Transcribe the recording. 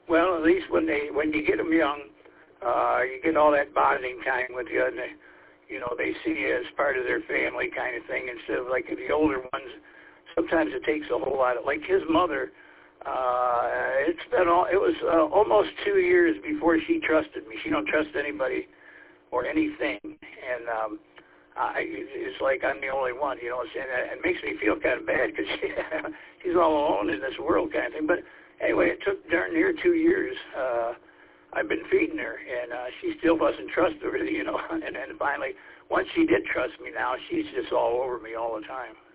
Well, at least when you get them young, you get all that bonding time with you, and they see you as part of their family kind of thing, instead of like the older ones. Sometimes it takes a whole lot of, like his mother, it was almost 2 years before she trusted me. She don't trust anybody or anything, and it's like I'm the only one, and it makes me feel kind of bad because she's all alone in this world kind of thing. But anyway, it took darn near 2 years. I've been feeding her, and she still wasn't trustworthy, and then finally, once she did trust me now, she's just all over me all the time.